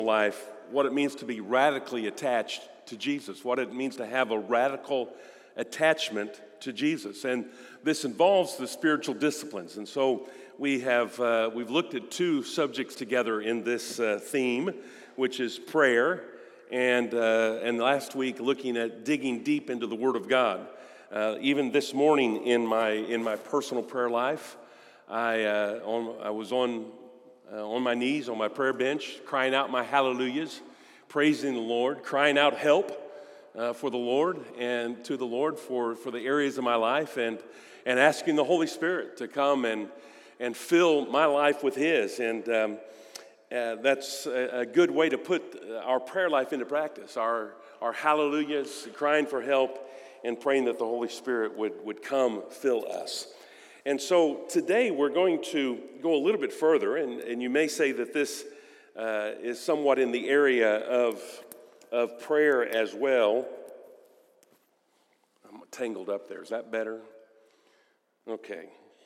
life, what it means to be radically attached to Jesus, what it means to have a radical attachment to Jesus. And this involves the spiritual disciplines. And so we've looked at two subjects together in this theme, which is prayer, and last week looking at digging deep into the Word of God. Even this morning in my personal prayer life, I was on my knees on my prayer bench, crying out my hallelujahs, praising the Lord, crying out help for the Lord and to the Lord for the areas of my life, and asking the Holy Spirit to come and fill my life with His. And that's a good way to put our prayer life into practice, our hallelujahs, crying for help, and praying that the Holy Spirit would come fill us. And so today we're going to go a little bit further, and you may say that this is somewhat in the area of prayer as well. I'm tangled up there. Is that better? Okay.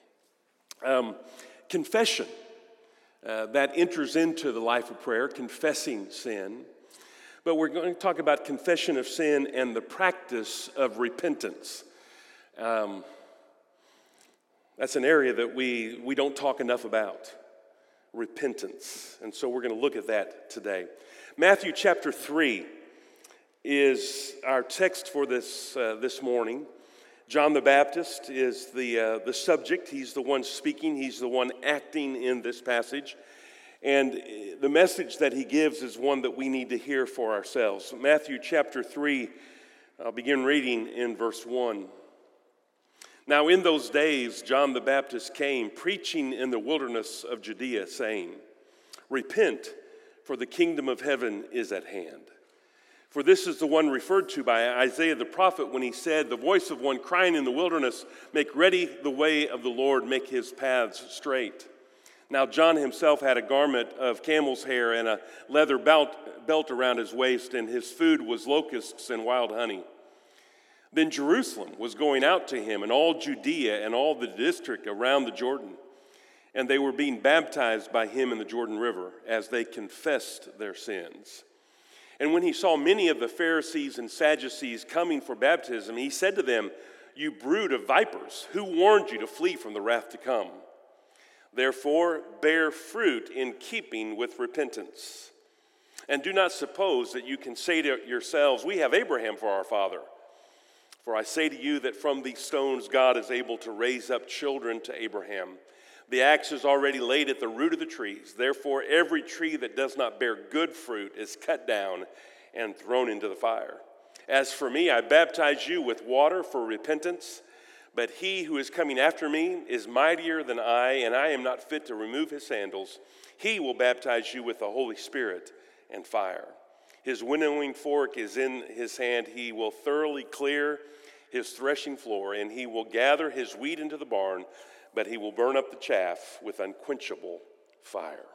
Confession. That enters into the life of prayer, confessing sin. But we're going to talk about confession of sin and the practice of repentance. That's an area that we don't talk enough about, repentance. And so we're going to look at that today. Matthew chapter 3 is our text for this morning. John the Baptist is the subject. He's the one speaking. He's the one acting in this passage. And the message that he gives is one that we need to hear for ourselves. Matthew chapter 3, I'll begin reading in verse 1. Now in those days, John the Baptist came, preaching in the wilderness of Judea, saying, "Repent, for the kingdom of heaven is at hand." For this is the one referred to by Isaiah the prophet when he said, "The voice of one crying in the wilderness, make ready the way of the Lord, make his paths straight." Now John himself had a garment of camel's hair and a leather belt around his waist, and his food was locusts and wild honey. Then Jerusalem was going out to him, and all Judea and all the district around the Jordan. And they were being baptized by him in the Jordan River as they confessed their sins. And when he saw many of the Pharisees and Sadducees coming for baptism, he said to them, "You brood of vipers, who warned you to flee from the wrath to come? Therefore, bear fruit in keeping with repentance. And do not suppose that you can say to yourselves, 'We have Abraham for our father.' For I say to you that from these stones God is able to raise up children to Abraham. The axe is already laid at the root of the trees. Therefore, every tree that does not bear good fruit is cut down and thrown into the fire. As for me, I baptize you with water for repentance, but he who is coming after me is mightier than I, and I am not fit to remove his sandals. He will baptize you with the Holy Spirit and fire. His winnowing fork is in his hand. He will thoroughly clear his threshing floor, and he will gather his wheat into the barn, but he will burn up the chaff with unquenchable fire."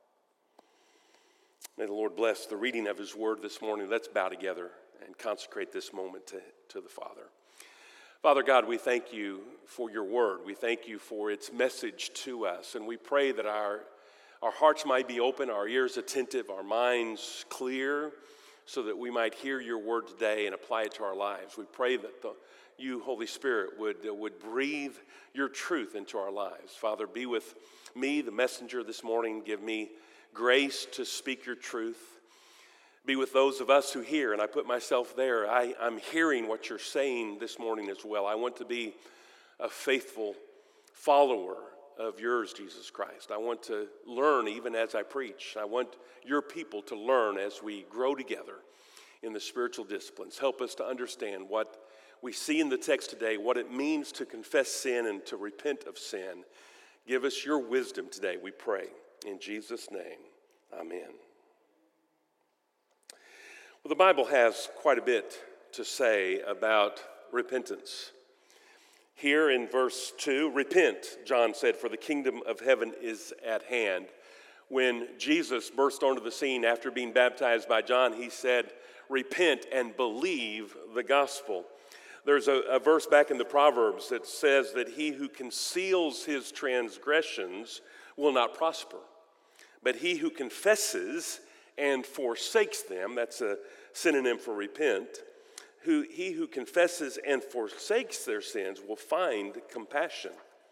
May the Lord bless the reading of his word this morning. Let's bow together and consecrate this moment to the Father. Father God, we thank you for your word. We thank you for its message to us, and we pray that our hearts might be open, our ears attentive, our minds clear, so that we might hear your word today and apply it to our lives. We pray that you, Holy Spirit, would breathe your truth into our lives. Father, be with me, the messenger this morning. Give me grace to speak your truth. Be with those of us who hear, and I put myself there. I'm hearing what you're saying this morning as well. I want to be a faithful follower of yours, Jesus Christ. I want to learn even as I preach. I want your people to learn as we grow together in the spiritual disciplines. Help us to understand what we see in the text today, what it means to confess sin and to repent of sin. Give us your wisdom today, we pray. In Jesus' name, amen. Well, the Bible has quite a bit to say about repentance. Here in verse 2, repent, John said, for the kingdom of heaven is at hand. When Jesus burst onto the scene after being baptized by John, he said, repent and believe the gospel. There's a verse back in the Proverbs that says that he who conceals his transgressions will not prosper, but he who confesses and forsakes them, that's a synonym for repent, he who confesses and forsakes their sins will find compassion.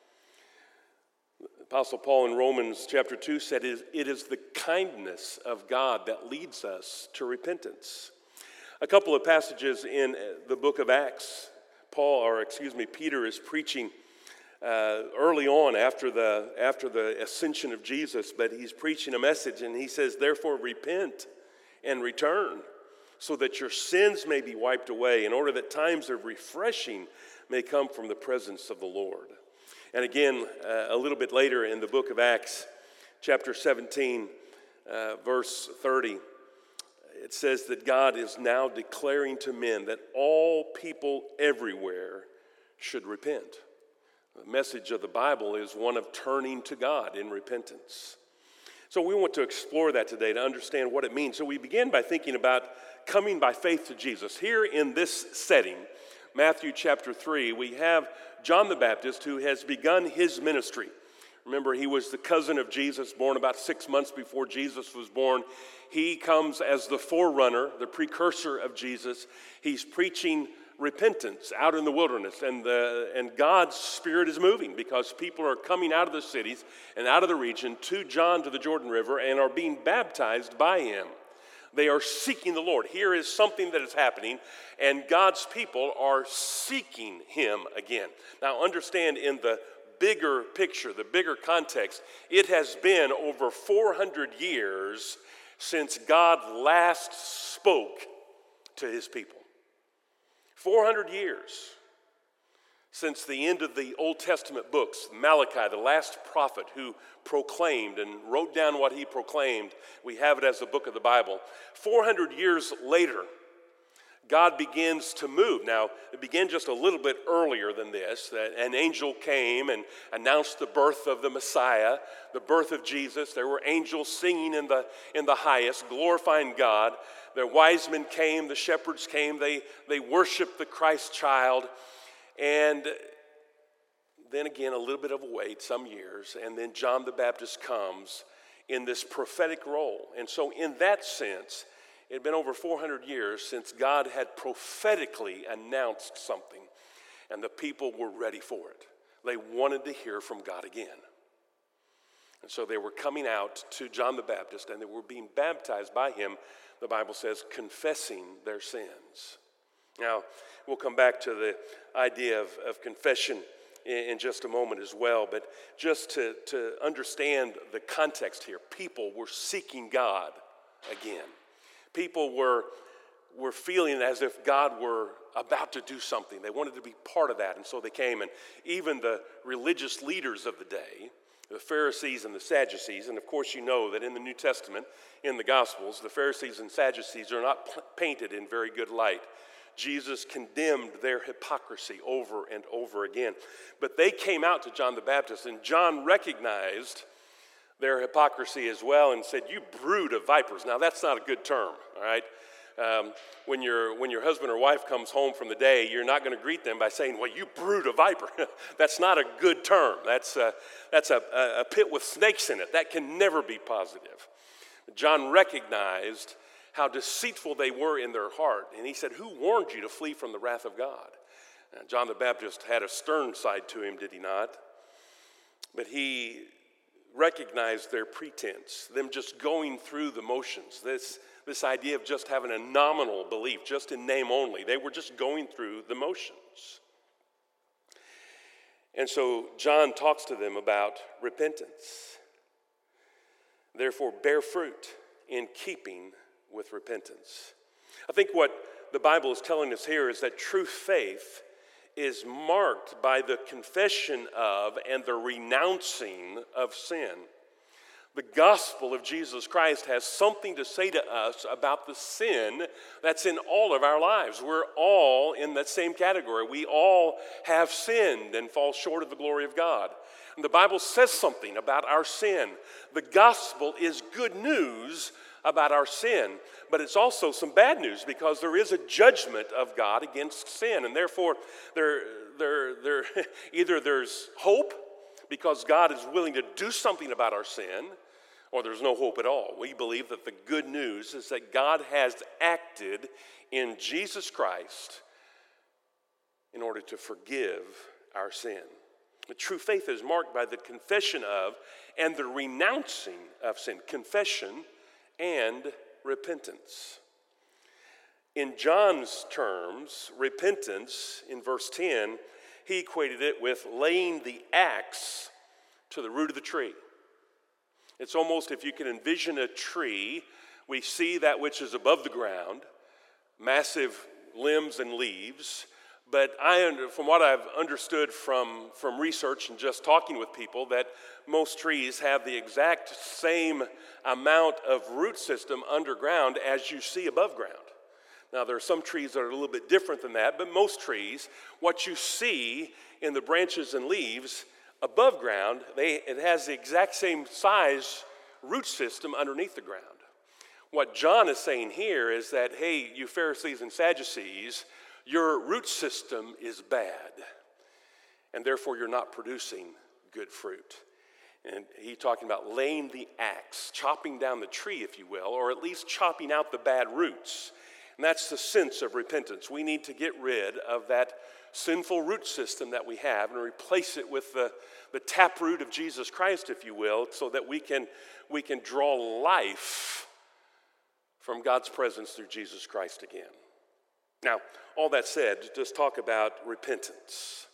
Apostle Paul in Romans chapter 2 said, it is the kindness of God that leads us to repentance. A couple of passages in the book of Acts, Peter is preaching early on after the ascension of Jesus, but he's preaching a message and he says, therefore repent and return so that your sins may be wiped away in order that times of refreshing may come from the presence of the Lord. And again, a little bit later in the book of Acts, chapter 17, verse 30, it says that God is now declaring to men that all people everywhere should repent. The message of the Bible is one of turning to God in repentance. So we want to explore that today to understand what it means. So we begin by thinking about coming by faith to Jesus. Here in this setting, Matthew chapter 3, we have John the Baptist who has begun his ministry. Remember, he was the cousin of Jesus, born about 6 months before Jesus was born. He comes as the forerunner, the precursor of Jesus. He's preaching repentance out in the wilderness, and God's Spirit is moving because people are coming out of the cities and out of the region to John to the Jordan River and are being baptized by him. They are seeking the Lord. Here is something that is happening, and God's people are seeking him again. Now understand, in the bigger picture, the bigger context, it has been over 400 years since God last spoke to his people. 400 years since the end of the Old Testament books. Malachi, the last prophet who proclaimed and wrote down what he proclaimed, we have it as a book of the Bible. 400 years later, God begins to move. Now, it began just a little bit earlier than this. That an angel came and announced the birth of the Messiah, the birth of Jesus. There were angels singing in the highest, glorifying God. The wise men came, the shepherds came, they worshiped the Christ child. And then again, a little bit of a wait, some years, and then John the Baptist comes in this prophetic role. And so in that sense, it had been over 400 years since God had prophetically announced something, and the people were ready for it. They wanted to hear from God again. And so they were coming out to John the Baptist, and they were being baptized by him, the Bible says, confessing their sins. Now, we'll come back to the idea of confession in just a moment as well, but just to understand the context here, people were seeking God again. People were feeling as if God were about to do something. They wanted to be part of that, and so they came. And even the religious leaders of the day, the Pharisees and the Sadducees, and of course you know that in the New Testament, in the Gospels, the Pharisees and Sadducees are not painted in very good light. Jesus condemned their hypocrisy over and over again. But they came out to John the Baptist, and John recognized their hypocrisy as well and said, "You brood of vipers." Now, that's not a good term, all right? When your husband or wife comes home from the day, you're not going to greet them by saying, "Well, you brood of viper." That's not a good term. That's a pit with snakes in it. That can never be positive. John recognized how deceitful they were in their heart, and he said, "Who warned you to flee from the wrath of God?" John the Baptist had a stern side to him, did he not? But he recognized their pretense, them just going through the motions, this idea of just having a nominal belief, just in name only. They were just going through the motions. And so John talks to them about repentance. Therefore, bear fruit in keeping with repentance. I think what the Bible is telling us here is that true faith is marked by the confession of and the renouncing of sin. The gospel of Jesus Christ has something to say to us about the sin that's in all of our lives. We're all in that same category. We all have sinned and fall short of the glory of God. And the Bible says something about our sin. The gospel is good news about our sin, but it's also some bad news because there is a judgment of God against sin, and therefore either there's hope because God is willing to do something about our sin, or there's no hope at all. We believe that the good news is that God has acted in Jesus Christ in order to forgive our sin. The true faith is marked by the confession of and the renouncing of sin. Confession and repentance. In John's terms, repentance, in verse 10, he equated it with laying the axe to the root of the tree. It's almost, if you can envision a tree, we see that which is above the ground, massive limbs and leaves. But from what I've understood from research and just talking with people, that most trees have the exact same amount of root system underground as you see above ground. Now, there are some trees that are a little bit different than that, but most trees, what you see in the branches and leaves above ground, it has the exact same size root system underneath the ground. What John is saying here is that, hey, you Pharisees and Sadducees, your root system is bad, and therefore you're not producing good fruit. And he's talking about laying the axe, chopping down the tree, if you will, or at least chopping out the bad roots. And that's the sense of repentance. We need to get rid of that sinful root system that we have and replace it with the taproot of Jesus Christ, if you will, so that we can draw life from God's presence through Jesus Christ again. Now, all that said, just talk about repentance.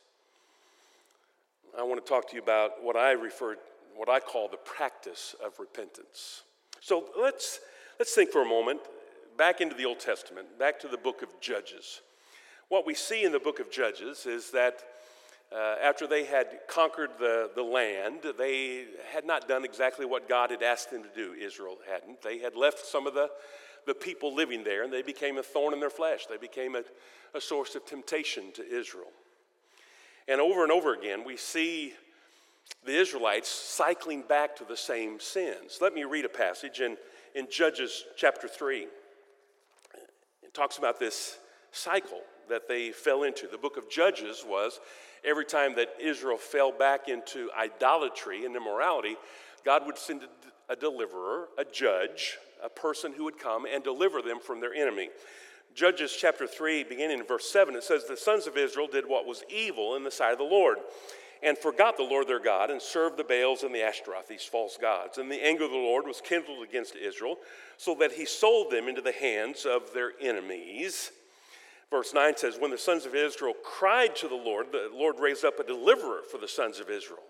I want to talk to you about what I call the practice of repentance. So let's think for a moment back into the Old Testament, back to the book of Judges. What we see in the book of Judges is that after they had conquered the land, they had not done exactly what God had asked them to do. Israel hadn't. They had left some of the people living there, and they became a thorn in their flesh. They became a source of temptation to Israel. And over again, we see the Israelites cycling back to the same sins. Let me read a passage in Judges chapter 3. It talks about this cycle that they fell into. The book of Judges was every time that Israel fell back into idolatry and immorality, God would send a deliverer, a judge, a person who would come and deliver them from their enemy. Judges chapter 3, beginning in verse 7, it says, "The sons of Israel did what was evil in the sight of the Lord, and forgot the Lord their God, and served the Baals and the Ashtaroth, these false gods. And the anger of the Lord was kindled against Israel, so that he sold them into the hands of their enemies." Verse 9 says, "When the sons of Israel cried to the Lord raised up a deliverer for the sons of Israel."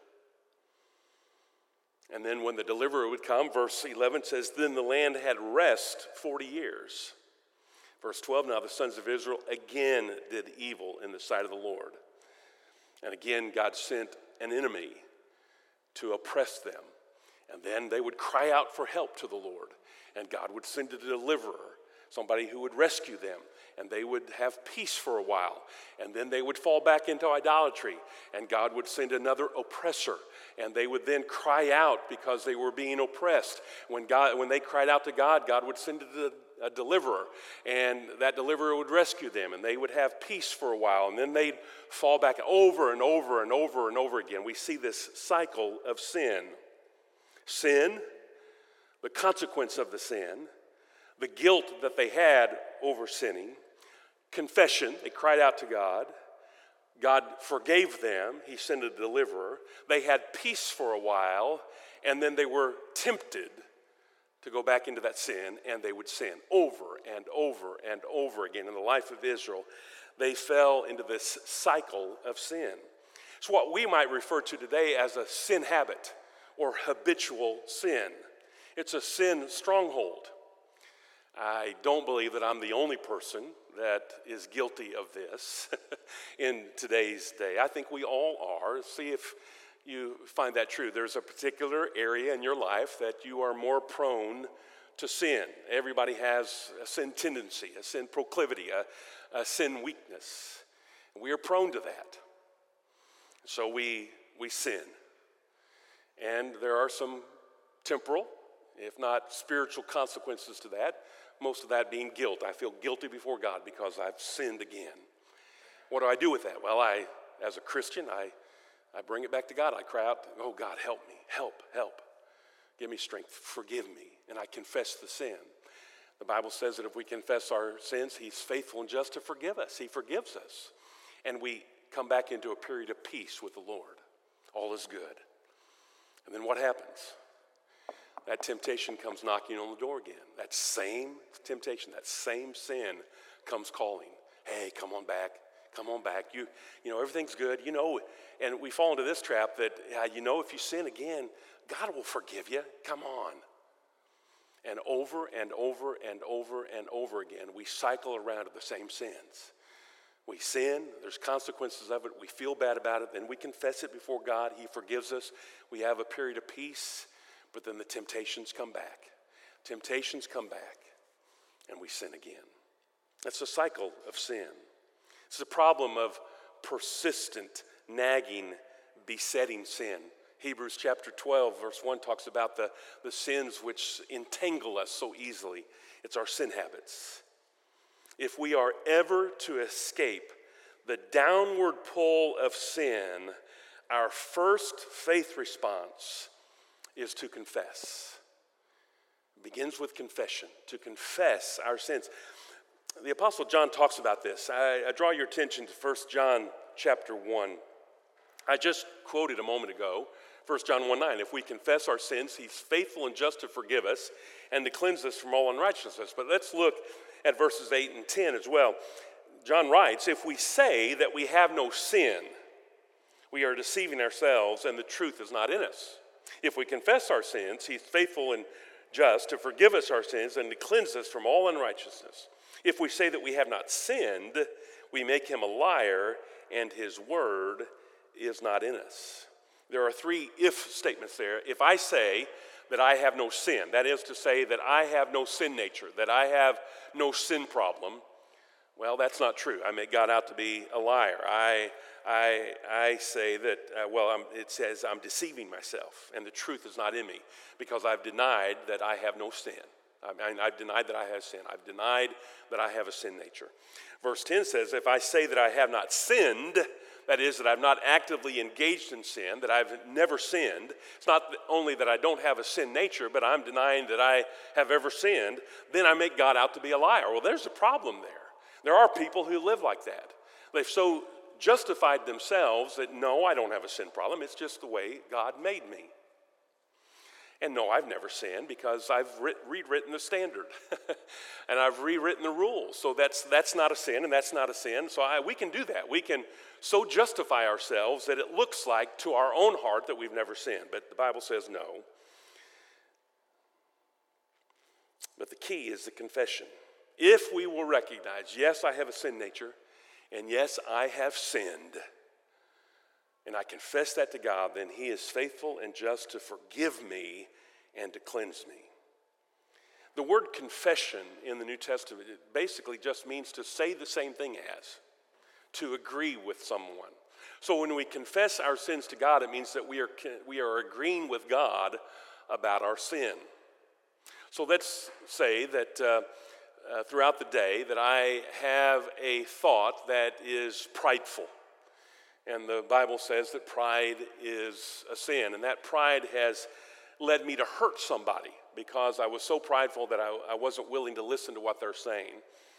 And then when the deliverer would come, verse 11 says, "Then the land had rest 40 years. Verse 12, "Now the sons of Israel again did evil in the sight of the Lord. And again God sent an enemy to oppress them. And then they would cry out for help to the Lord. And God would send a deliverer, somebody who would rescue them. And they would have peace for a while. And then they would fall back into idolatry. And God would send another oppressor. And they would then cry out because they were being oppressed. When they cried out to God, God would send a deliverer. And that deliverer would rescue them. And they would have peace for a while. And then they'd fall back over and over and over and over again. We see this cycle of sin. Sin, the consequence of the sin, the guilt that they had over sinning, confession, they cried out to God. God forgave them. He sent a deliverer. They had peace for a while, and then they were tempted to go back into that sin, and they would sin over and over and over again. In the life of Israel, they fell into this cycle of sin. It's what we might refer to today as a sin habit or habitual sin. It's a sin stronghold. I don't believe that I'm the only person that is guilty of this in today's day. I think we all are. See if you find that true. There's a particular area in your life that you are more prone to sin. Everybody has a sin tendency, a sin proclivity, a sin weakness. We are prone to that. So we sin. And there are some temporal, if not spiritual consequences to that. Most of that being guilt. I feel guilty before God because I've sinned again. What do I do with that? Well, as a Christian, I bring it back to God. I cry out, "Oh God, help me, help. Give me strength. Forgive me. And I confess the sin. The Bible says that if we confess our sins, he's faithful and just to forgive us. He forgives us. And we come back into a period of peace with the Lord. All is good. And then what happens? That temptation comes knocking on the door again. That same temptation, that same sin comes calling. Hey, come on back. Come on back. You know, everything's good. You know, and we fall into this trap that, you know, if you sin again, God will forgive you. Come on. And over and over and over and over again, we cycle around to the same sins. We sin, there's consequences of it, we feel bad about it, then we confess it before God, he forgives us, we have a period of peace, but then the temptations come back. Temptations come back, and we sin again. That's a cycle of sin. It's a problem of persistent, nagging, besetting sin. Hebrews chapter 12, verse 1 talks about the sins which entangle us so easily. It's our sin habits. If we are ever to escape the downward pull of sin, our first faith response is to confess. It begins with confession, to confess our sins. The Apostle John talks about this. I draw your attention to 1 John chapter 1. I just quoted a moment ago, 1 John 1:9. If we confess our sins, he's faithful and just to forgive us and to cleanse us from all unrighteousness. But let's look at verses 8 and 10 as well. John writes, if we say that we have no sin, we are deceiving ourselves and the truth is not in us. If we confess our sins, he's faithful and just to forgive us our sins and to cleanse us from all unrighteousness. If we say that we have not sinned, we make him a liar and his word is not in us. There are three if statements there. If I say that I have no sin, that is to say that I have no sin nature, that I have no sin problem, well, that's not true. I make God out to be a liar. I say that, it says I'm deceiving myself, and the truth is not in me, because I've denied that I have no sin. I've denied that I have sin. I've denied that I have a sin nature. Verse 10 says, if I say that I have not sinned, that is, that I've not actively engaged in sin, that I've never sinned, it's not only that I don't have a sin nature, but I'm denying that I have ever sinned, then I make God out to be a liar. Well, there's a problem there. There are people who live like that. They've so justified themselves that, no, I don't have a sin problem. It's just the way God made me. And no, I've never sinned because I've rewritten the standard. And I've rewritten the rules. So that's not a sin, and that's not a sin. So we can do that. We can so justify ourselves that it looks like to our own heart that we've never sinned. But the Bible says no. But the key is the confession. If we will recognize, yes, I have a sin nature, and yes, I have sinned, and I confess that to God, then he is faithful and just to forgive me and to cleanse me. The word confession in the New Testament, it basically just means to say the same thing as, to agree with someone. So when we confess our sins to God, it means that we are agreeing with God about our sin. So let's say that throughout the day that I have a thought that is prideful. And the Bible says that pride is a sin. And that pride has led me to hurt somebody because I was so prideful that I wasn't willing to listen to what they're saying.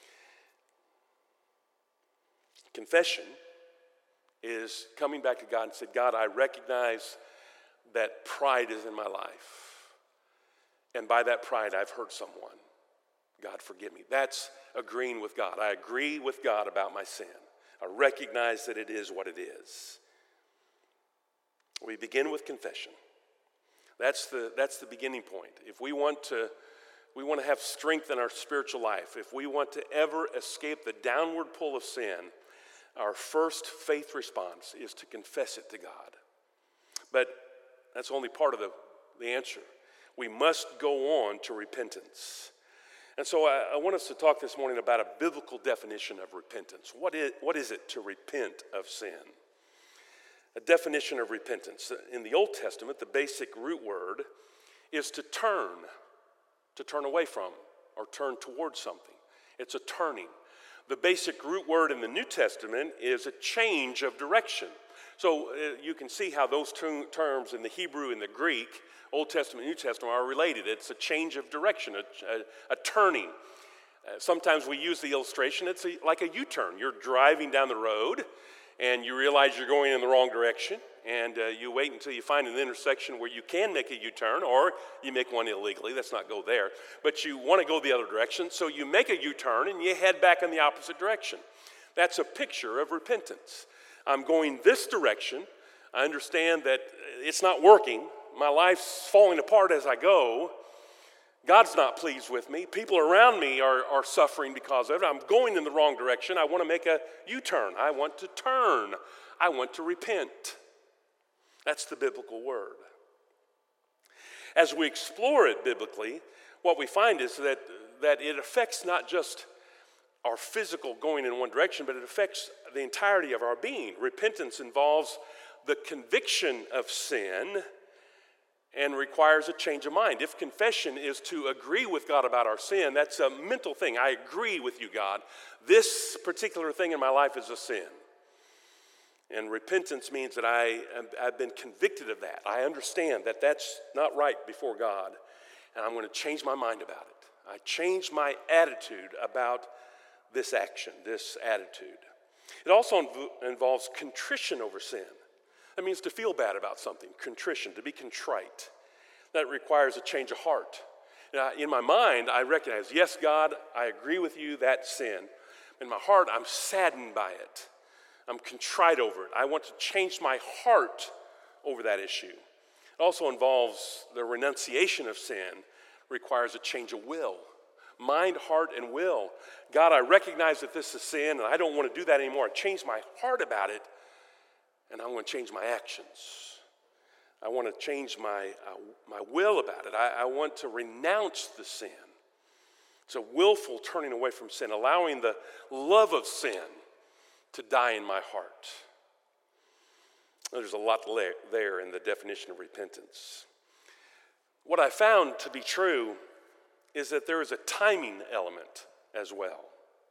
Confession is coming back to God and said, God, I recognize that pride is in my life. And by that pride, I've hurt someone. God, forgive me. That's agreeing with God. I agree with God about my sin. I recognize that it is what it is. We begin with confession. That's the beginning point. If we want to have strength in our spiritual life, if we want to ever escape the downward pull of sin, our first faith response is to confess it to God. But that's only part of the answer. We must go on to repentance. And so I want us to talk this morning about a biblical definition of repentance. What is it to repent of sin? A definition of repentance. In the Old Testament, the basic root word is to turn away from, or turn towards something. It's a turning. The basic root word in the New Testament is a change of direction. So you can see how those terms in the Hebrew and the Greek, Old Testament, New Testament, are related. It's a change of direction, a turning. Sometimes we use the illustration, it's like a U-turn. You're driving down the road, and you realize you're going in the wrong direction, and you wait until you find an intersection where you can make a U-turn, or you make one illegally. Let's not go there. But you want to go the other direction, so you make a U-turn, and you head back in the opposite direction. That's a picture of repentance. I'm going this direction. I understand that it's not working. My life's falling apart as I go. God's not pleased with me. People around me are suffering because of it. I'm going in the wrong direction. I want to make a U-turn. I want to turn. I want to repent. That's the biblical word. As we explore it biblically, what we find is that it affects not just our physical going in one direction, but it affects the entirety of our being. Repentance involves the conviction of sin and requires a change of mind. If confession is to agree with God about our sin, that's a mental thing. I agree with you, God. This particular thing in my life is a sin. And repentance means that I've been convicted of that. I understand that that's not right before God, and I'm going to change my mind about it. I change my attitude about this action, this attitude. It also involves contrition over sin. That means to feel bad about something, contrition, to be contrite. That requires a change of heart. Now, in my mind, I recognize, yes, God, I agree with you, that's sin. In my heart, I'm saddened by it. I'm contrite over it. I want to change my heart over that issue. It also involves the renunciation of sin, requires a change of will. Mind, heart, and will. God, I recognize that this is sin, and I don't want to do that anymore. I change my heart about it, and I want to change my actions. I want to change my will about it. I want to renounce the sin. It's a willful turning away from sin, allowing the love of sin to die in my heart. There's a lot there in the definition of repentance. What I found to be true is that there is a timing element as well.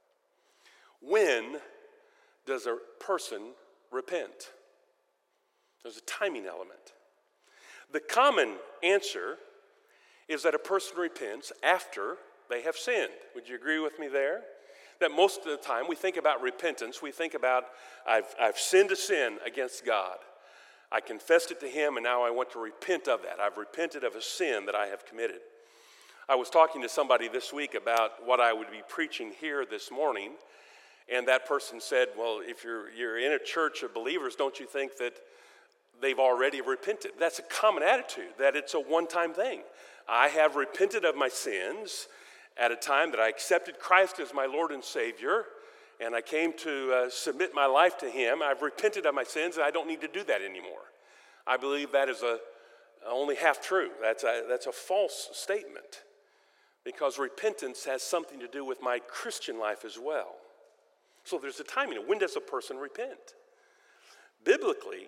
When does a person repent? There's a timing element. The common answer is that a person repents after they have sinned. Would you agree with me there? That most of the time we think about repentance, we think about I've sinned a sin against God. I confessed it to Him, and now I want to repent of that. I've repented of a sin that I have committed. I was talking to somebody this week about what I would be preaching here this morning, and that person said, well, if you're in a church of believers, don't you think that they've already repented? That's a common attitude, that it's a one-time thing. I have repented of my sins at a time that I accepted Christ as my Lord and Savior, and I came to submit my life to Him. I've repented of my sins, and I don't need to do that anymore. I believe that is only half true. That's a false statement, because repentance has something to do with my Christian life as well. So there's a timing. When does a person repent? Biblically,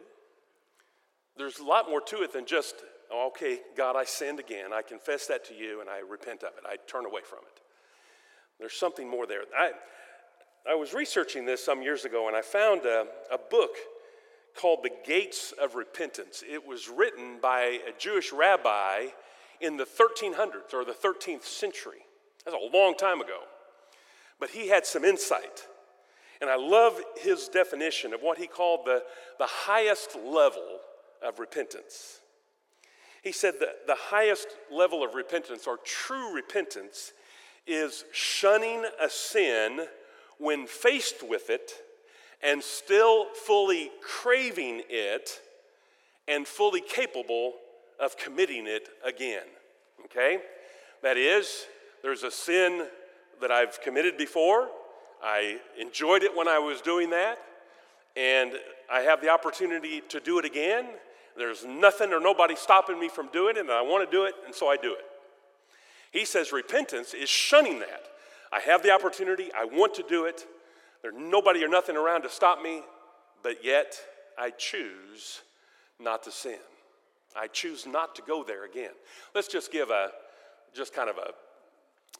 there's a lot more to it than just, okay, God, I sinned again. I confess that to you, and I repent of it. I turn away from it. There's something more there. I was researching this some years ago, and I found a book called The Gates of Repentance. It was written by a Jewish rabbi in the 1300s or the 13th century. That's a long time ago. But he had some insight. And I love his definition of what he called the highest level of repentance. He said that the highest level of repentance, or true repentance, is shunning a sin when faced with it and still fully craving it and fully capable of committing it again. Okay? That is, there's a sin that I've committed before. I enjoyed it when I was doing that, and I have the opportunity to do it again. There's nothing or nobody stopping me from doing it, and I want to do it, and so I do it. He says repentance is shunning that. I have the opportunity, I want to do it, there's nobody or nothing around to stop me, but yet I choose not to sin. I choose not to go there again. Let's just give kind of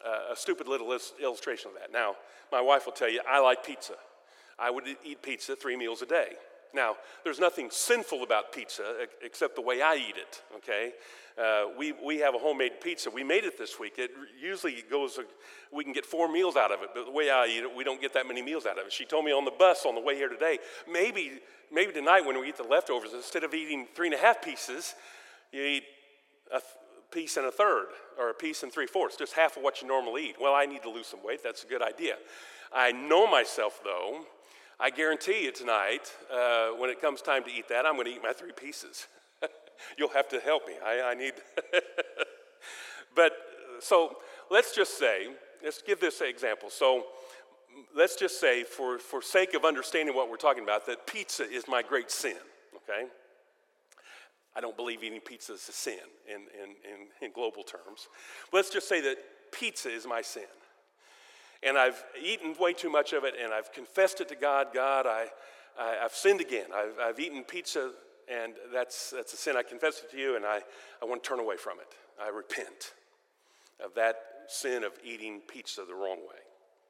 a stupid little illustration of that. Now, my wife will tell you, I like pizza. I would eat pizza 3 meals a day. Now, there's nothing sinful about pizza except the way I eat it, okay? We have a homemade pizza. We made it this week. It usually goes, we can get 4 meals out of it, but the way I eat it, we don't get that many meals out of it. She told me on the bus on the way here today, maybe tonight when we eat the leftovers, instead of eating 3.5 pieces, you eat a piece and a third, or a piece and 3/4, just half of what you normally eat. Well, I need to lose some weight. That's a good idea. I know myself, though. I guarantee you tonight, when it comes time to eat that, I'm going to eat my 3 pieces. You'll have to help me. I need. But so let's just say, let's give this example. So let's just say, for sake of understanding what we're talking about, that pizza is my great sin. Okay. I don't believe eating pizza is a sin in global terms. Let's just say that pizza is my sin. And I've eaten way too much of it, and I've confessed it to God. God, I've sinned again. I've eaten pizza, and that's a sin. I confess it to you, and I want to turn away from it. I repent of that sin of eating pizza the wrong way.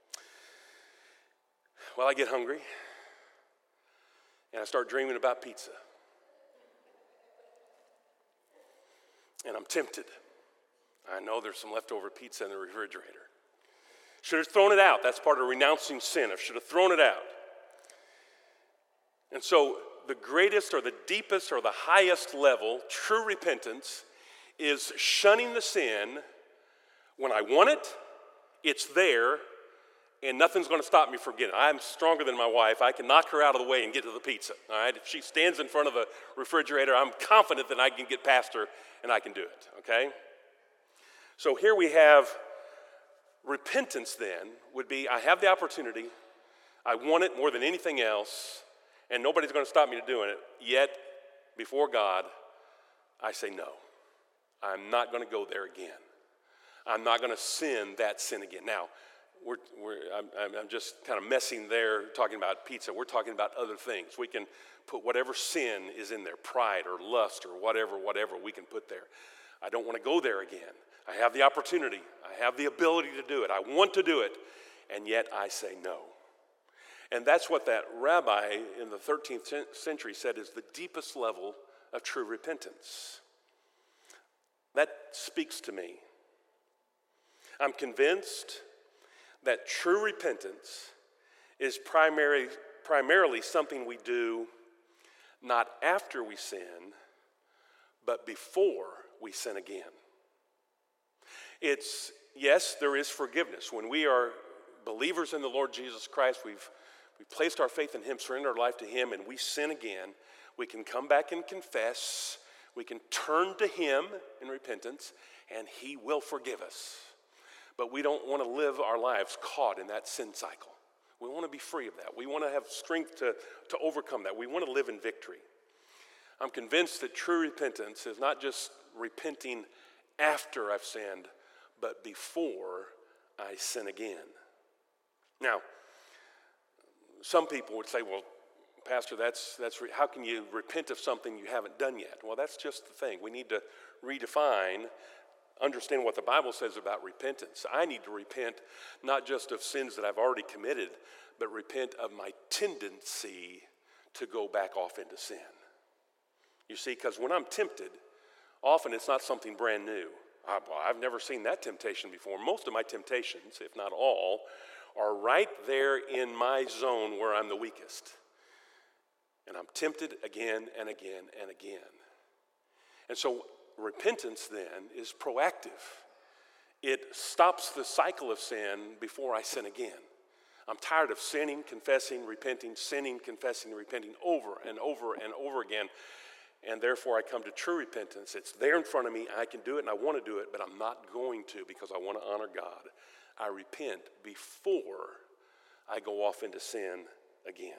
Well, I get hungry, and I start dreaming about pizza. And I'm tempted. I know there's some leftover pizza in the refrigerator. Should have thrown it out. That's part of renouncing sin. I should have thrown it out. And so the greatest or the deepest or the highest level, true repentance, is shunning the sin when I want it, it's there, and nothing's going to stop me from getting it. I'm stronger than my wife. I can knock her out of the way and get to the pizza. All right? If she stands in front of the refrigerator, I'm confident that I can get past her and I can do it. Okay? So here we have repentance then would be, I have the opportunity, I want it more than anything else, and nobody's going to stop me to doing it, yet before God, I say no. I'm not going to go there again. I'm not going to sin that sin again. Now, I'm just kind of messing there talking about pizza. We're talking about other things. We can put whatever sin is in there, pride or lust or whatever we can put there. I don't want to go there again. I have the opportunity. I have the ability to do it. I want to do it, and yet I say no. And that's what that rabbi in the 13th century said is the deepest level of true repentance. That speaks to me. I'm convinced that true repentance is primarily something we do not after we sin, but before we sin again. It's, yes, there is forgiveness. When we are believers in the Lord Jesus Christ, we've placed our faith in Him, surrendered our life to Him, and we sin again, we can come back and confess, we can turn to Him in repentance, and He will forgive us. But we don't want to live our lives caught in that sin cycle. We want to be free of that. We want to have strength to overcome that. We want to live in victory. I'm convinced that true repentance is not just repenting after I've sinned, but before I sin again. Now, some people would say, well, Pastor, how can you repent of something you haven't done yet? Well, that's just the thing. We need to redefine, understand what the Bible says about repentance. I need to repent not just of sins that I've already committed, but repent of my tendency to go back off into sin. You see, because when I'm tempted, often it's not something brand new. I've never seen that temptation before. Most of my temptations, if not all, are right there in my zone where I'm the weakest. And I'm tempted again and again and again. And so repentance then is proactive. It stops the cycle of sin before I sin again. I'm tired of sinning, confessing, repenting, sinning, confessing, repenting over and over and over again. And therefore I come to true repentance. It's there in front of me. I can do it and I want to do it, but I'm not going to because I want to honor God. I repent before I go off into sin again.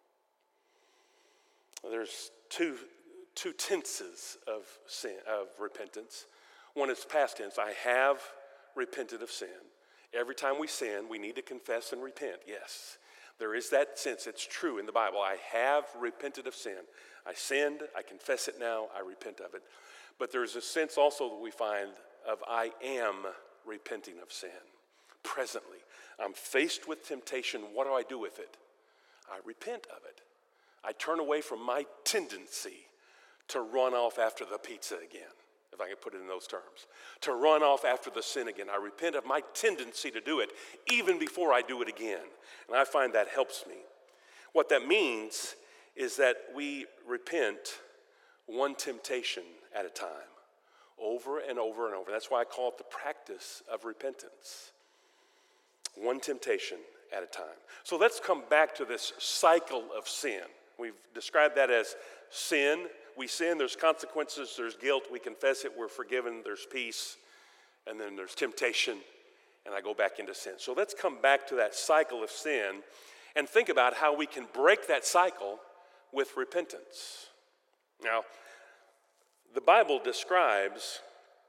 There's two tenses of sin, of repentance. One is past tense. I have repented of sin. Every time we sin, we need to confess and repent. Yes, there is that sense. It's true in the Bible. I have repented of sin. I sinned. I confess it now. I repent of it. But there's a sense also that we find of I am repenting of sin. presently. I'm faced with temptation. What do I do with it? I repent of it. I turn away from my tendency to run off after the pizza again, if I can put it in those terms. To run off after the sin again. I repent of my tendency to do it even before I do it again. And I find that helps me. What that means is that we repent one temptation at a time, over and over and over. That's why I call it the practice of repentance. One temptation at a time. So let's come back to this cycle of sin. We've described that as sin. We sin, there's consequences, there's guilt. We confess it, we're forgiven, there's peace. And then there's temptation, and I go back into sin. So let's come back to that cycle of sin and think about how we can break that cycle with repentance. Now, the Bible describes,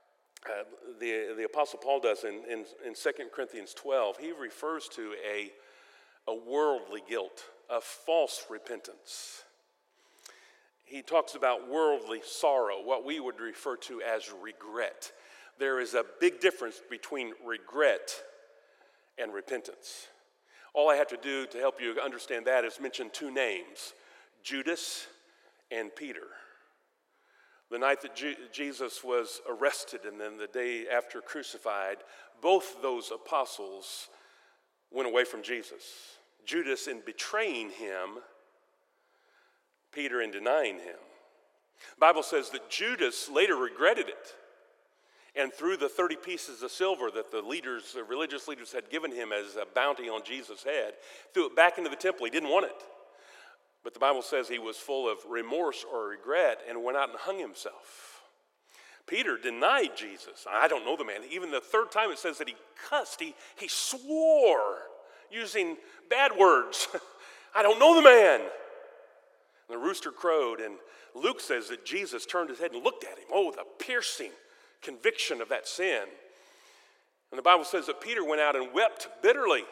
the Apostle Paul does in 2 Corinthians 12, he refers to a worldly guilt, a false repentance. He talks about worldly sorrow, what we would refer to as regret. There is a big difference between regret and repentance. All I have to do to help you understand that is mention two names, Judas and Peter. The night that Jesus was arrested and then the day after crucified, both those apostles went away from Jesus. Judas in betraying him, Peter in denying him. The Bible says that Judas later regretted it. And threw the 30 pieces of silver that the religious leaders had given him as a bounty on Jesus' head, threw it back into the temple. He didn't want it. But the Bible says he was full of remorse or regret and went out and hung himself. Peter denied Jesus. I don't know the man. Even the third time it says that he cussed. He swore using bad words. I don't know the man. And the rooster crowed, and Luke says that Jesus turned his head and looked at him. Oh, the piercing conviction of that sin. And the Bible says that Peter went out and wept bitterly.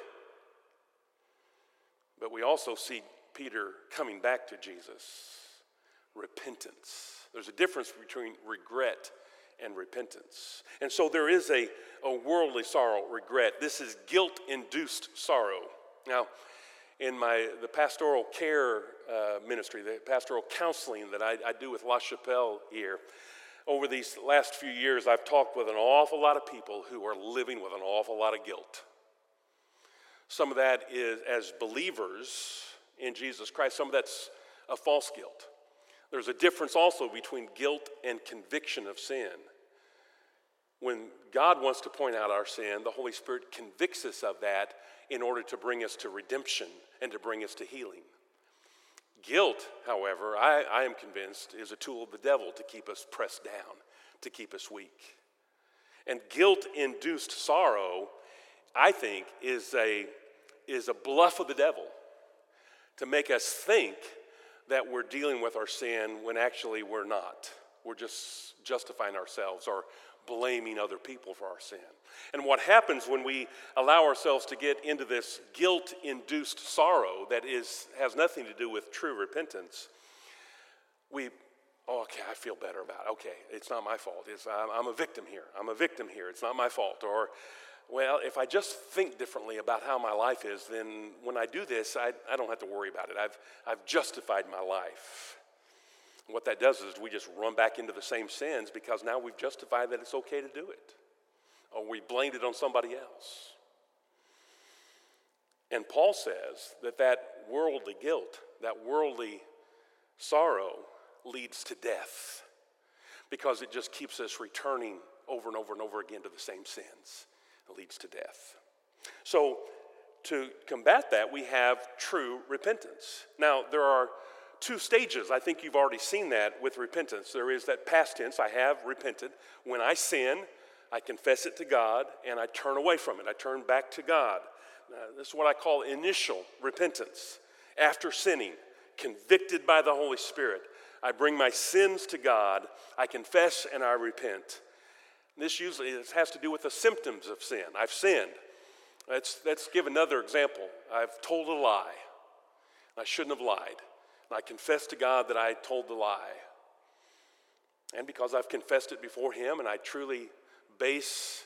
But we also see Peter coming back to Jesus. Repentance. There's a difference between regret and repentance. And so there is a worldly sorrow, regret. This is guilt-induced sorrow. Now, in the pastoral care ministry, the pastoral counseling that I do with La Chapelle here, over these last few years, I've talked with an awful lot of people who are living with an awful lot of guilt. Some of that is as believers in Jesus Christ. Some of that's a false guilt. There's a difference also between guilt and conviction of sin. When God wants to point out our sin, the Holy Spirit convicts us of that in order to bring us to redemption and to bring us to healing. Guilt, however, I am convinced, is a tool of the devil to keep us pressed down, to keep us weak. And guilt-induced sorrow, I think, is a bluff of the devil to make us think that we're dealing with our sin when actually we're not. We're just justifying ourselves or blaming other people for our sin. And what happens when we allow ourselves to get into this guilt-induced sorrow that has nothing to do with true repentance, okay, I feel better about it. Okay, it's not my fault. I'm a victim here. I'm a victim here. It's not my fault. Or, well, if I just think differently about how my life is, then when I do this, I don't have to worry about it. I've justified my life. What that does is we just run back into the same sins because now we've justified that it's okay to do it. Or we blamed it on somebody else. And Paul says that worldly guilt, that worldly sorrow leads to death because it just keeps us returning over and over and over again to the same sins. It leads to death. So to combat that, we have true repentance. Now, there are two stages. I think you've already seen that with repentance. There is that past tense, I have repented. When I sin, I confess it to God and I turn away from it. I turn back to God. This is what I call initial repentance. After sinning, convicted by the Holy Spirit, I bring my sins to God, I confess and I repent. This usually has to do with the symptoms of sin. I've sinned. Let's give another example. I've told a lie. I shouldn't have lied. I confess to God that I told the lie. And because I've confessed it before Him and I truly base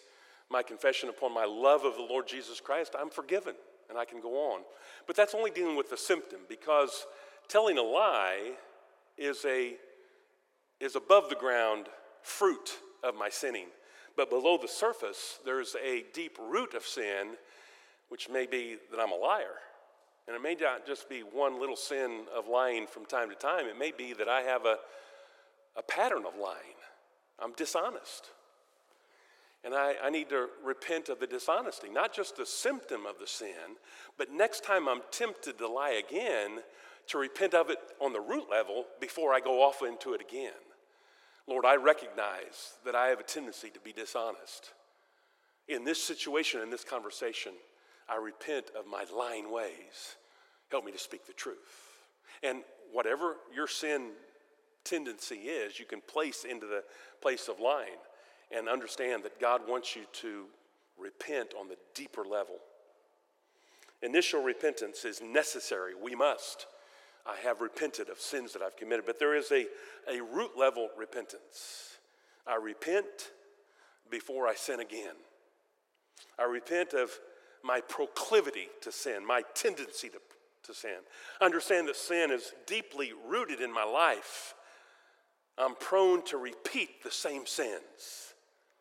my confession upon my love of the Lord Jesus Christ, I'm forgiven and I can go on. But that's only dealing with the symptom, because telling a lie is above the ground fruit of my sinning. But below the surface, there's a deep root of sin, which may be that I'm a liar. And it may not just be one little sin of lying from time to time. It may be that I have a pattern of lying. I'm dishonest. And I need to repent of the dishonesty, not just the symptom of the sin, but next time I'm tempted to lie again, to repent of it on the root level before I go off into it again. Lord, I recognize that I have a tendency to be dishonest. In this situation, in this conversation, I repent of my lying ways. Help me to speak the truth. And whatever your sin tendency is, you can place into the place of lying and understand that God wants you to repent on the deeper level. Initial repentance is necessary. We must. I have repented of sins that I've committed, but there is a root level repentance. I repent before I sin again. I repent of my proclivity to sin, my tendency to sin. Understand that sin is deeply rooted in my life. I'm prone to repeat the same sins.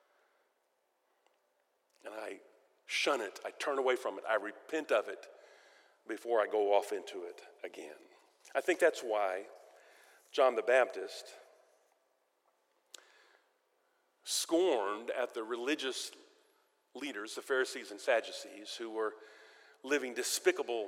And I shun it. I turn away from it. I repent of it before I go off into it again. I think that's why John the Baptist scorned at the religious leaders, the Pharisees and Sadducees, who were living despicable,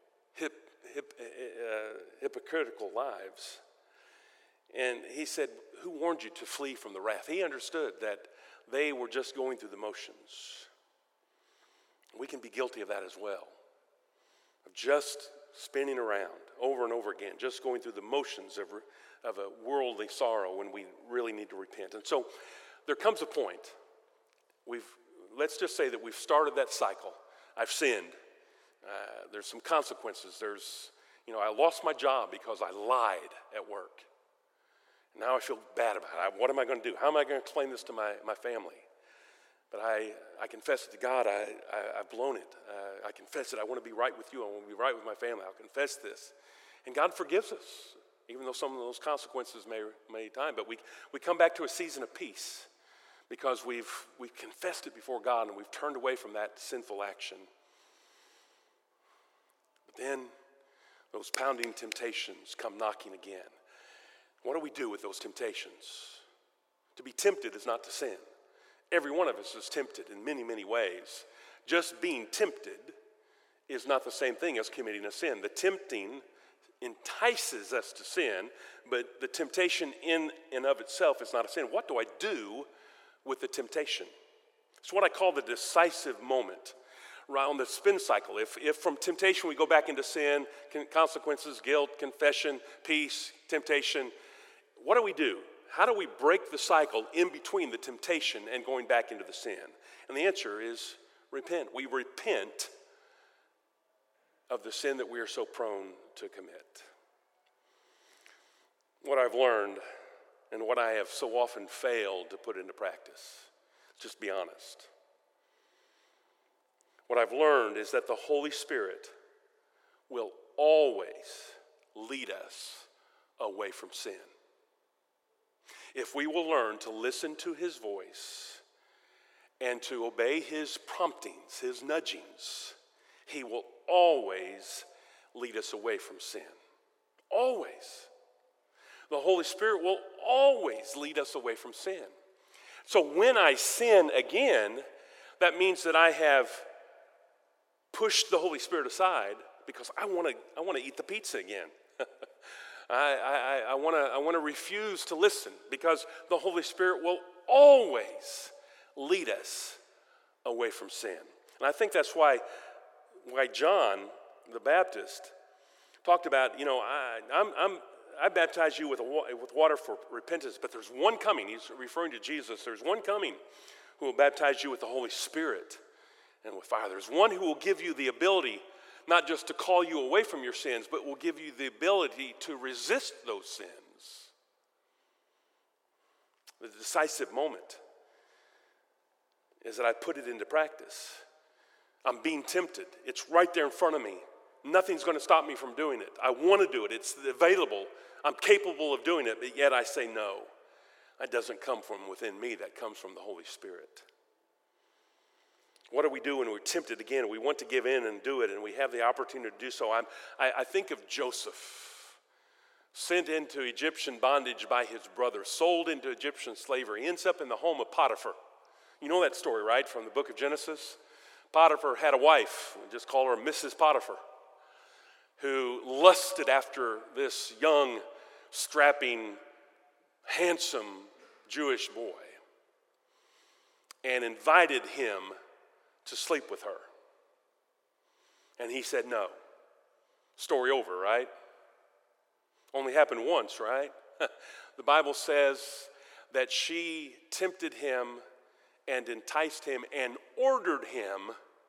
hypocritical lives. And he said, who warned you to flee from the wrath? He understood that they were just going through the motions. We can be guilty of that as well, of just spinning around over and over again, just going through the motions of a worldly sorrow when we really need to repent. And so there comes a point, let's just say that we've started that cycle. I've sinned. There's some consequences. I lost my job because I lied at work. Now I feel bad about it. What am I going to do? How am I going to explain this to my family? But I confess it to God. I've blown it. I confess it. I want to be right with you. I want to be right with my family. I'll confess this. And God forgives us, even though some of those consequences may time. But we come back to a season of peace because we've confessed it before God and we've turned away from that sinful action. But then those pounding temptations come knocking again. What do we do with those temptations? To be tempted is not to sin. Every one of us is tempted in many, many ways. Just being tempted is not the same thing as committing a sin. The tempting entices us to sin, but the temptation in and of itself is not a sin. What do I do with the temptation? It's what I call the decisive moment. Around the spin cycle. If from temptation we go back into sin, consequences, guilt, confession, peace, temptation, what do? How do we break the cycle in between the temptation and going back into the sin? And the answer is repent. We repent of the sin that we are so prone to commit. What I've learned and what I have so often failed to put into practice, just be honest. What I've learned is that the Holy Spirit will always lead us away from sin. If we will learn to listen to his voice and to obey his promptings, his nudgings, he will always lead us away from sin. Always. The Holy Spirit will always lead us away from sin. So when I sin again, that means that I have pushed the Holy Spirit aside because I want to eat the pizza again. I want to refuse to listen because the Holy Spirit will always lead us away from sin. And I think that's why John the Baptist talked about, I baptize you with water for repentance, but there's one coming. He's referring to Jesus. There's one coming who will baptize you with the Holy Spirit and with fire. There's one who will give you the ability not just to call you away from your sins, but will give you the ability to resist those sins. The decisive moment. is that I put it into practice. I'm being tempted. It's right there in front of me. Nothing's going to stop me from doing it. I want to do it. It's available. I'm capable of doing it, but yet I say no. That doesn't come from within me. That comes from the Holy Spirit. What do we do when we're tempted again? We want to give in and do it, and we have the opportunity to do so. I think of Joseph, sent into Egyptian bondage by his brother, sold into Egyptian slavery. He ends up in the home of Potiphar. You know that story, right, from the book of Genesis? Potiphar had a wife, we just call her Mrs. Potiphar, who lusted after this young, strapping, handsome Jewish boy and invited him to sleep with her. And he said no. Story over, right? Only happened once, right? The Bible says that she tempted him and enticed him and ordered him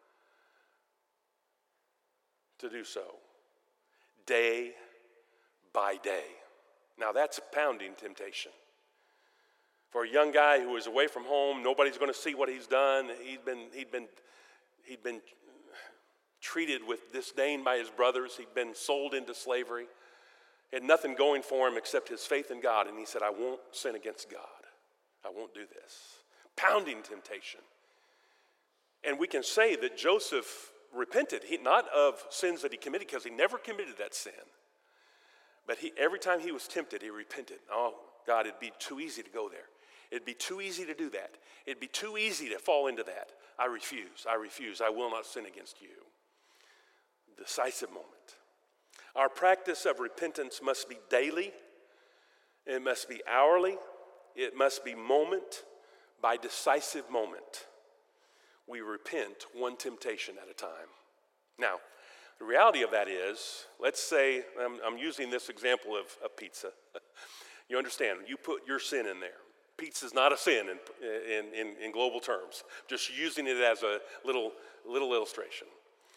to do so, day by day. Now that's pounding temptation. For a young guy who was away from home, nobody's going to see what he's done. He'd been treated with disdain by his brothers. He'd been sold into slavery. He had nothing going for him except his faith in God. And he said, I won't sin against God. I won't do this. Pounding temptation. And we can say that Joseph repented, not of sins that he committed, because he never committed that sin. But every time he was tempted, he repented. Oh, God, it'd be too easy to go there. It'd be too easy to do that. It'd be too easy to fall into that. I refuse. I will not sin against you. Decisive moment. Our practice of repentance must be daily. It must be hourly. It must be moment by decisive moment. We repent one temptation at a time. Now, the reality of that is, let's say, I'm using this example of pizza. You understand, you put your sin in there. Pizza's not a sin in global terms. Just using it as a little illustration.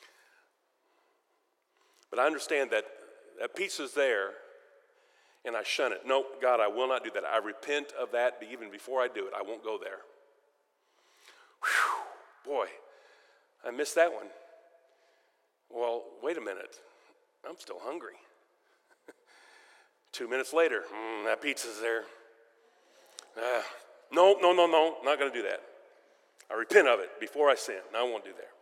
But I understand that pizza's there, and I shun it. No, God, I will not do that. I repent of that even before I do it. I won't go there. Whew, boy, I missed that one. Well, wait a minute. I'm still hungry. 2 minutes later, that pizza's there. No, not going to do that. I repent of it before I sin. I won't do that.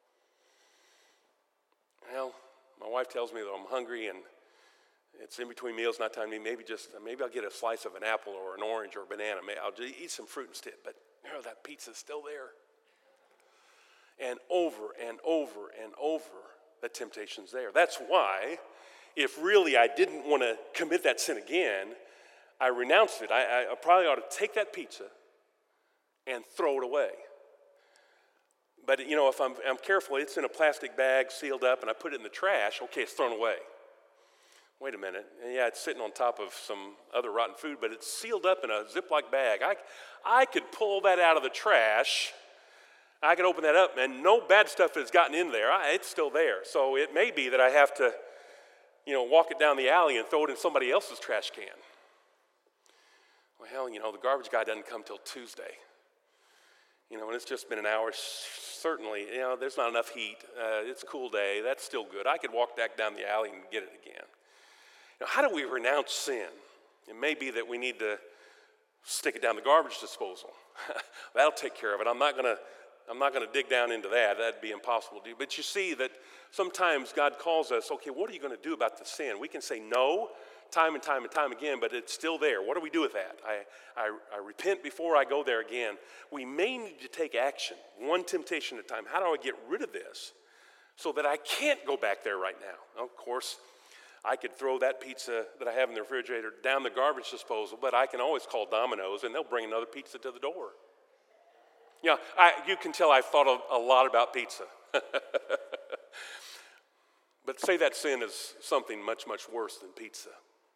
Well, my wife tells me that I'm hungry and it's in between meals, not time to eat. Maybe I'll get a slice of an apple or an orange or a banana. Maybe I'll just eat some fruit instead. But that pizza's still there. And over and over and over, that temptation's there. That's why, if really I didn't want to commit that sin again, I renounced it. I probably ought to take that pizza and throw it away. But, if I'm careful, it's in a plastic bag, sealed up, and I put it in the trash, okay, it's thrown away. Wait a minute. Yeah, it's sitting on top of some other rotten food, but it's sealed up in a Ziploc bag. I could pull that out of the trash. I could open that up, and no bad stuff has gotten in there. It's still there. So it may be that I have to, walk it down the alley and throw it in somebody else's trash can. Well, the garbage guy doesn't come till Tuesday. And it's just been an hour. Certainly, there's not enough heat. It's a cool day. That's still good. I could walk back down the alley and get it again. How do we renounce sin? It may be that we need to stick it down the garbage disposal. That'll take care of it. I'm not going to dig down into that. That'd be impossible to do. But you see that sometimes God calls us, okay, what are you going to do about the sin? We can say no time and time and time again, but it's still there. What do we do with that? I repent before I go there again. We may need to take action, one temptation at a time. How do I get rid of this so that I can't go back there right now? Of course, I could throw that pizza that I have in the refrigerator down the garbage disposal, but I can always call Domino's and they'll bring another pizza to the door. You can tell I've thought a lot about pizza. But say that sin is something much, much worse than pizza.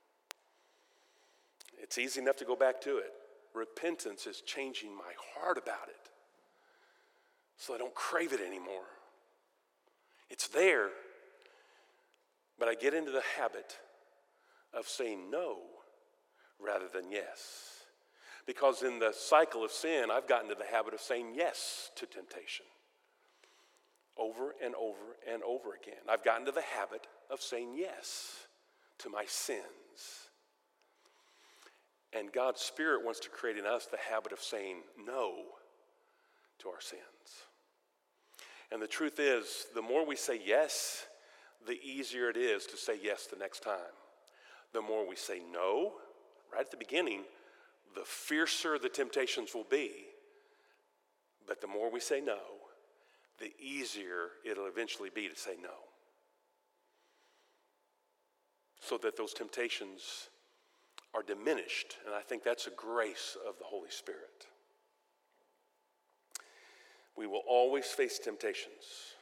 It's easy enough to go back to it. Repentance is changing my heart about it so I don't crave it anymore. It's there, but I get into the habit of saying no rather than yes. Because in the cycle of sin, I've gotten to the habit of saying yes to temptation. Over and over and over again. I've gotten to the habit of saying yes to my sins. And God's Spirit wants to create in us the habit of saying no to our sins. And the truth is, the more we say yes, the easier it is to say yes the next time. The more we say no, right at the beginning, the fiercer the temptations will be. But the more we say no, the easier it'll eventually be to say no. So that those temptations are diminished. And I think that's a grace of the Holy Spirit. We will always face temptations.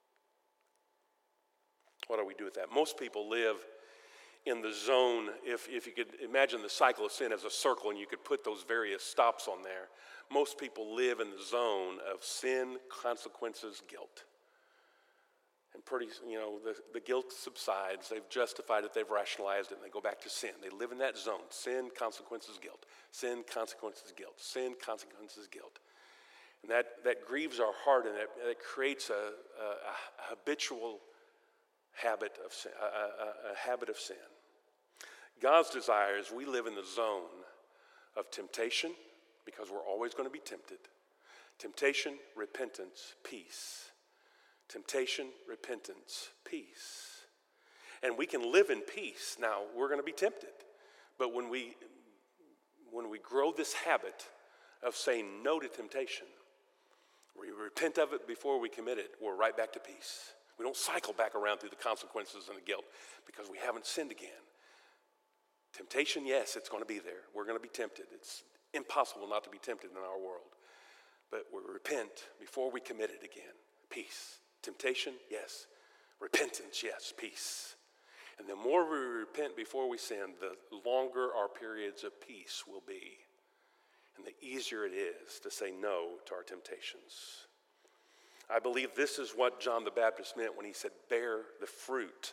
What do we do with that? Most people live in the zone, if you could imagine the cycle of sin as a circle and you could put those various stops on there, most people live in the zone of sin, consequences, guilt. And the guilt subsides. They've justified it, they've rationalized it, and they go back to sin. They live in that zone. Sin, consequences, guilt. Sin, consequences, guilt. Sin, consequences, guilt. And that grieves our heart, and it creates a habitual habit of sin, a habit of sin. God's desire is we live in the zone of temptation, because we're always going to be tempted. Temptation, repentance, peace. Temptation, repentance, peace. And we can live in peace. Now, we're going to be tempted. But when we grow this habit of saying no to temptation, we repent of it before we commit it, we're right back to peace. We don't cycle back around through the consequences and the guilt because we haven't sinned again. Temptation, yes, it's going to be there. We're going to be tempted. It's impossible not to be tempted in our world. But we repent before we commit it again. Peace. Temptation, yes. Repentance, yes. Peace. And the more we repent before we sin, the longer our periods of peace will be. And the easier it is to say no to our temptations. I believe this is what John the Baptist meant when he said, bear the fruit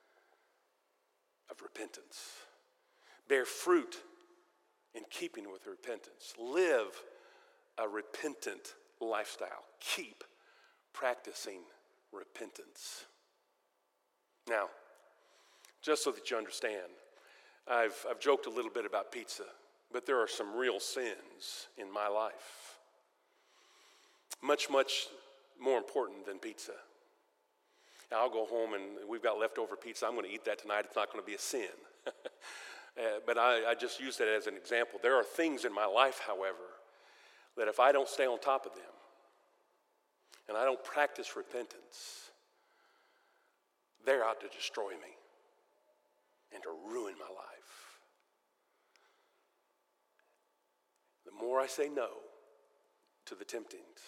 of repentance. Bear fruit in keeping with repentance. Live a repentant lifestyle. Keep practicing repentance. Now, just so that you understand, I've joked a little bit about pizza, but there are some real sins in my life. Much, much more important than pizza. Now, I'll go home and we've got leftover pizza. I'm going to eat that tonight. It's not going to be a sin. But I just use that as an example. There are things in my life, however, that if I don't stay on top of them and I don't practice repentance, they're out to destroy me and to ruin my life. The more I say no to the temptings,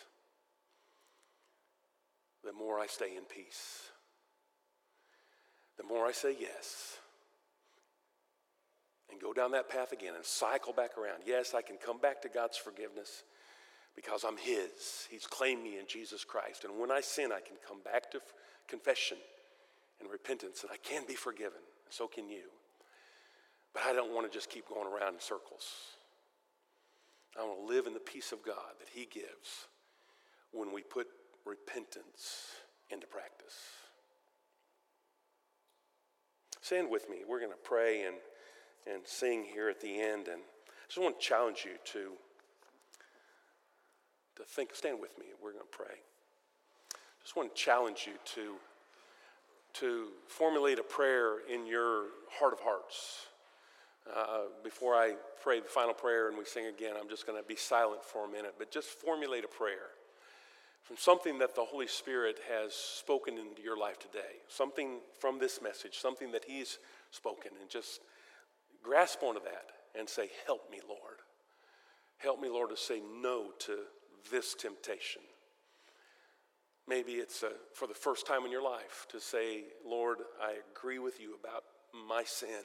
the more I stay in peace. The more I say yes and go down that path again and cycle back around. Yes, I can come back to God's forgiveness because I'm His. He's claimed me in Jesus Christ. And when I sin, I can come back to confession and repentance, and I can be forgiven. And so can you. But I don't want to just keep going around in circles. I want to live in the peace of God that He gives when we put repentance into practice. Stand with me. We're going to pray and sing here at the end. And I just want to challenge you to think. Stand with me. We're going to pray. Just want to challenge you to formulate a prayer in your heart of hearts. Before I pray the final prayer and we sing again, I'm just going to be silent for a minute. But just formulate a prayer from something that the Holy Spirit has spoken into your life today. Something from this message, something that He's spoken. And just grasp onto that and say, help me, Lord. Help me, Lord, to say no to this temptation. Maybe it's for the first time in your life to say, Lord, I agree with you about my sin.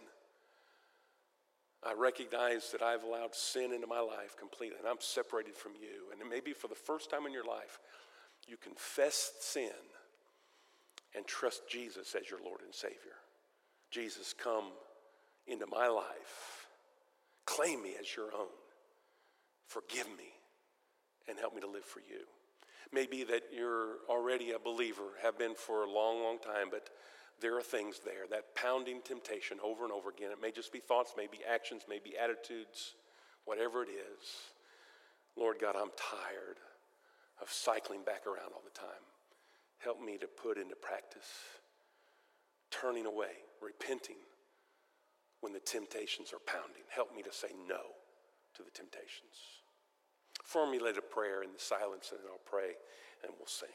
I recognize that I've allowed sin into my life completely, and I'm separated from you. And maybe for the first time in your life, you confess sin and trust Jesus as your Lord and Savior. Jesus, come into my life. Claim me as your own. Forgive me and help me to live for you. Maybe that you're already a believer, have been for a long, long time, but there are things there, that pounding temptation over and over again. It may just be thoughts, maybe actions, maybe attitudes, whatever it is. Lord God, I'm tired of cycling back around all the time. Help me to put into practice turning away, repenting when the temptations are pounding. Help me to say no to the temptations. Formulate a prayer in the silence, and I'll pray and we'll sing.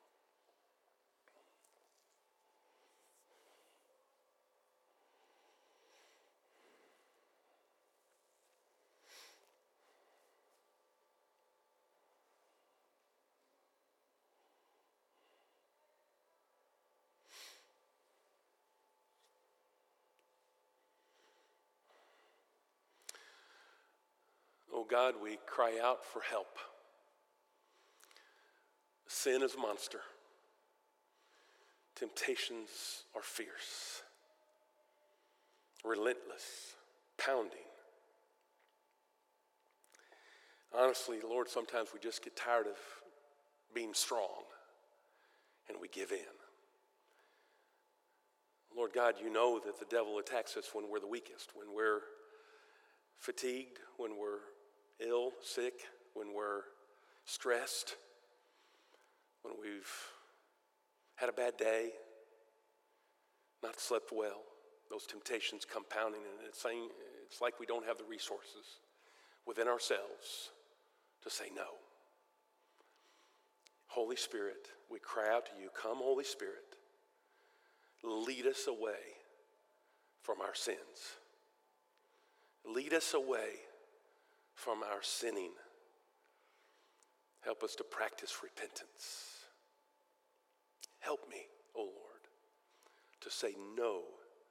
Oh God, we cry out for help. Sin is a monster. Temptations are fierce, relentless, pounding. Honestly, Lord, sometimes we just get tired of being strong and we give in. Lord God, you know that the devil attacks us when we're the weakest, when we're fatigued, when we're ill, sick, when we're stressed, when we've had a bad day, not slept well. Those temptations come pounding, and it's like we don't have the resources within ourselves to say no. Holy Spirit, we cry out to you, come Holy Spirit, lead us away from our sins. Lead us away from our sinning. Help us to practice repentance. Help me, O Lord, to say no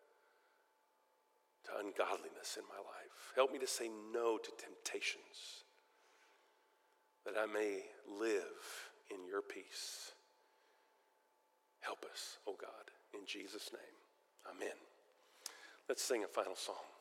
to ungodliness in my life. Help me to say no to temptations, that I may live in your peace. Help us, O God, in Jesus' name. Amen. Let's sing a final song.